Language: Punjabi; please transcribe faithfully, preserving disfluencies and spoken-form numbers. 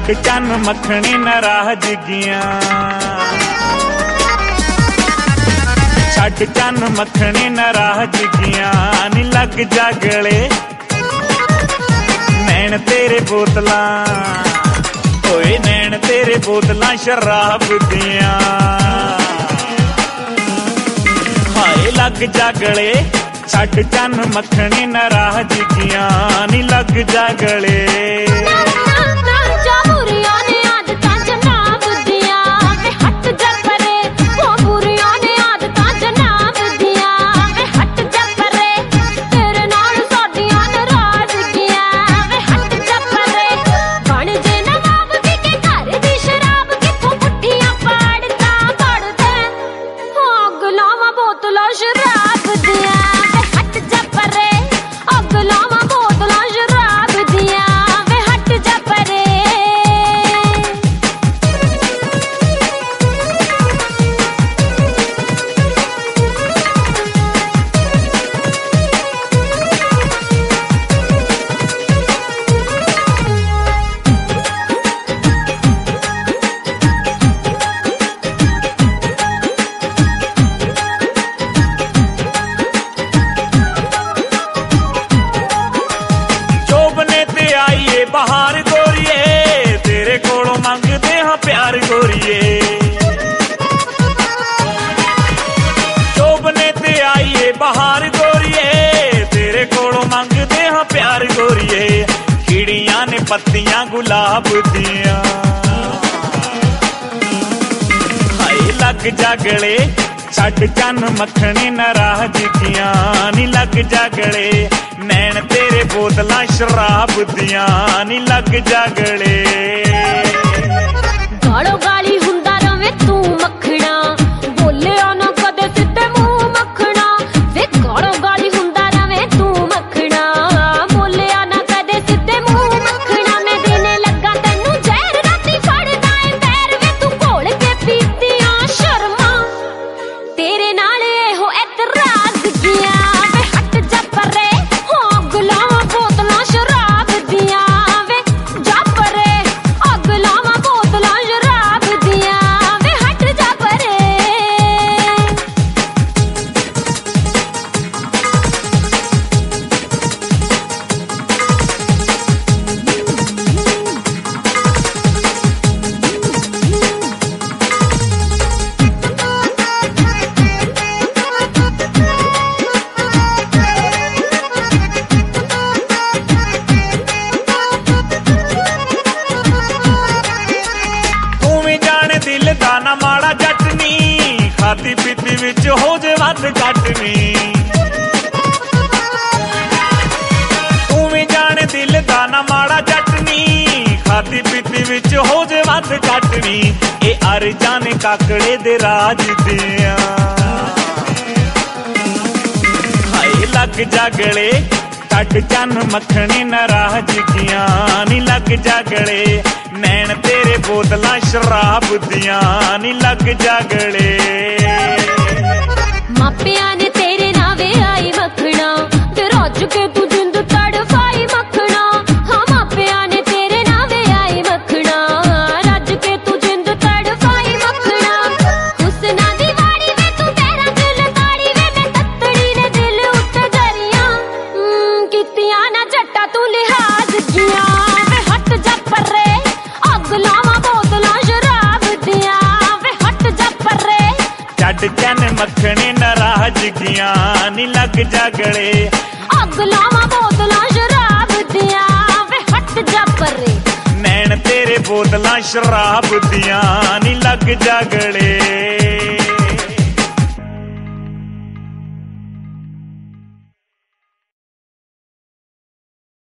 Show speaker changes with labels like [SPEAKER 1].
[SPEAKER 1] ਛੱਡ ਚੰਨ ਮੱਖਣੀ ਨਾਰਾਜ਼ਗੀਆਂ, ਛੱਡ ਚੰਨ ਮੱਖਣੀ ਨਾਰਾਜ਼ਗੀਆਂ ਨੀ ਲੱਗ ਜਾ ਗਲੇ ਨੈਣ ਤੇਰੇ ਬੋਤਲਾਂ, ਓਏ ਨੈਣ ਤੇਰੇ ਬੋਤਲਾਂ ਸ਼ਰਾਬ ਦੀਆਂ। ਹਾਏ ਲੱਗ ਜਾ ਗਲੇ ਛੱਡ ਚੰਨ ਮੱਖਣੀ ਨਾਰਾਜ਼ਗੀਆਂ ਨੀ ਲੱਗ ਜਾ ਗਲੇ। ਬਹਾਰ ਗੋਰੀਏ ਤੇਰੇ ਕੋਲੋਂ ਮੰਗਦੇ ਹਾਂ ਪਿਆਰ ਗੋਰੀਏ, ਚੋਬਨੇ ਤੇ ਆਈਏ ਬਹਾਰ ਗੋਰੀਏ ਤੇਰੇ ਕੋਲੋਂ ਮੰਗਦੇ ਹਾਂ ਪਿਆਰ ਗੋਰੀਏ। ਖਿੜੀਆਂ ਨੇ ਪੱਤੀਆਂ ਗੁਲਾਬ ਦੀਆਂ, ਹਾਏ ਲੱਗ ਜਾ ਗਲੇ ਛੱਡ ਚੰਨ ਮੱਖਣੀ ਨਾਰਾਜ਼ਗੀਆਂ ਨੀ ਲੱਗ ਜਾ ਗਲੇ ਨੈਣ ਤੇਰੇ ਬੋਤਲਾਂ ਸ਼ਰਾਬ ਦੀਆਂ ਨੀ ਲੱਗ ਜਾ ਗਲੇ।
[SPEAKER 2] ਗਾਲੋ ਗਾਲੀ ਹੁੰਦਾ ਰਵੇਂ ਤੂੰ ਮੱਖਣਾ, ਬੋਲਿਆ ਨਾ ਕਦੇ ਸਿੱਧੇ ਮੂੰਹ ਮੱਖਣਾ ਵੇ। ਗਾਲੋ ਗਾਲੀ ਹੁੰਦਾ ਰਵੇਂ ਤੂੰ ਮੱਖਣਾ, ਬੋਲਿਆ ਨਾ ਕਦੇ ਸਿੱਧੇ ਮੂੰਹ ਮੱਖਣਾ। ਮੈਂ ਦਿਨੇ ਲੱਗਾ ਤੈਨੂੰ ਜ਼ਹਿਰ ਰਾਤੀ ਫੜਦਾ ਏ ਪੈਰ ਵੇ, ਤੂੰ ਘੋਲ ਕੇ ਪੀਤੀਆਂ ਸ਼ਰਮਾਂ ਤੇਰੇ ਨਾਲ ਇਹੋ ਇਤਰਾਜ਼ਗੀਆਂ ਵੇ। ਹਟ ਜਾ ਪਰੇ
[SPEAKER 1] ਦਾ ਨਾ ਮਾੜਾ ਜੱਟ ਨੀ, ਖਾਦੀ ਪੀਤੀ ਵਿੱਚ ਹੋ ਜੇ ਵੱਧ ਘੱਟ ਨੀ। ਤੂੰ ਵੀ ਜਾਣੇ ਦਿਲ ਦਾ ਨਾ ਮਾੜਾ ਜੱਟ ਨੀ, ਖਾਦੀ ਪੀਤੀ ਵਿੱਚ ਹੋ ਜੇ ਵੱਧ ਘੱਟ ਨੀ। ਇਹ ਅਰਜ਼ਾਂ ਨੇ ਕਾਕੜੇ ਦੇ ਰਾਜ ਦੀਆਂ, ਹਾਏ ਲੱਗ ਜਾ ਗਲੇ ਛੱਡ ਚੰਨ ਮੱਖਣੀ ਨਾਰਾਜ਼ਗੀਆਂ ਨੀ ਲੱਗ ਜਾ ਗਲੇ ਨੈਣ ਤੇਰੇ ਬੋਤਲਾਂ ਸ਼ਰਾਬ ਦੀਆਂ ਨੀ ਲੱਗ ਜਾ ਗਲੇ।
[SPEAKER 2] ਮਾਪਿਆਂ ਨੇ ਤੇਰੇ ਨਾਂ ਵੇ ਆਈ ਮੱਖਣਾ ਤੇ ਰੱਜ ਕੇ ਤੂੰ ਜਿੰਦ ਤੜਫਾਈ ਮੱਖਣਾ। ਹਾਂ ਮਾਪਿਆਂ ਨੇ ਤੇਰੇ ਨਾਂ ਵੇ ਆਈ ਮੱਖਣਾ, ਰੱਜ ਕੇ ਤੂੰ ਜਿੰਦ ਤੜਫਾਈ ਮੱਖਣਾ। ਹੁਸਨਾਂ ਦੀ ਵਾੜੀ ਵੇ ਤੂੰ ਤੇਰਾ ਦਿਲ ਤਾੜੀ ਵੇ, ਮੈਂ ਤੱਤੜੀ ਨੇ ਦਿਲ ਉੱਤੇ ਦਰੀਆਂ ਕੀਤੀਆਂ ਨਾ ਜੱਟਾ ਤੂੰ ਲਿਹਾਜ਼ਗੀਆਂ ਵੇ। ਹਟ ਜਾ ਪਰੇ ਅੱਗ ਲਾਵਾਂ ਬੋਤਲਾਂ ਸ਼ਰਾਬ ਦੀਆਂ ਵੇ। ਹਟ ਜਾ ਪਰੇ
[SPEAKER 1] ਛੱਡ ਚੰਨ ਮੱਖਣੀ ਨਾਰਾਜ਼ਗੀਆਂ ਨੀ ਲੱਗ ਜਾ ਗਲੇ।
[SPEAKER 2] ਅੱਗ ਲਾਵਾਂ ਬੋਤਲਾਂ ਸ਼ਰਾਬ ਦੀਆਂ ਵੇ। ਹਟ ਜਾ ਪਰੇ
[SPEAKER 1] ਨੈਣ ਤੇਰੇ ਬੋਤਲਾਂ ਸ਼ਰਾਬ ਦੀਆਂ ਨੀ ਲੱਗ ਜਾ ਗਲੇ।